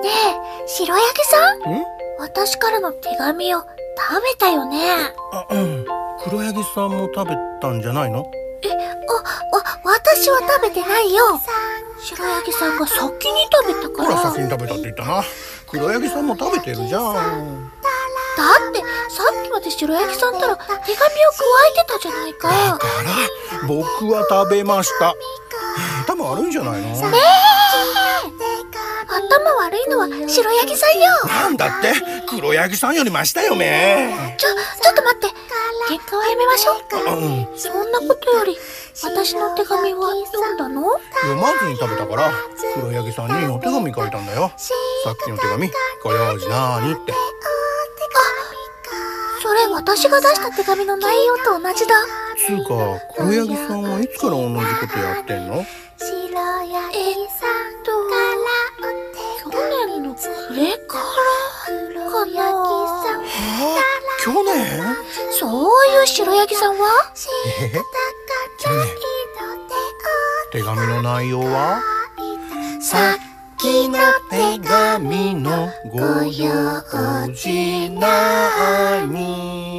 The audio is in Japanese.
ねえ、白ヤギさん？ ん？ 私からの手紙を食べたよね。 黒ヤギさんも食べたんじゃないの？ 私は食べてないよ。白ヤギさんが先に食べたから。 ほら、先に食べたって言ったな。黒ヤギさんも食べてるじゃん。 だってさっきまで白ヤギさんったら手紙を加えてたじゃないか。 だから僕は食べました。頭悪いんじゃないの？ 頭悪いのは白ヤギさんよ。 なんだって、黒ヤギさんよりマシだよね。 ちょっと待って、喧嘩はやめましょう。そんなことより私の手紙は読んだの？ 読まずに食べたから、黒ヤギさんにお手紙書いたんだよ。さっきの手紙、ご用事なーにって。 それ私が出した手紙の内容と同じだ。 つうか、黒ヤギさんはいつから同じことやってんの？ 去年の暮れからかな。 去年？ そういう白ヤギさんは？ 去年。手紙の内容は？さっきの手紙のご用事なーに。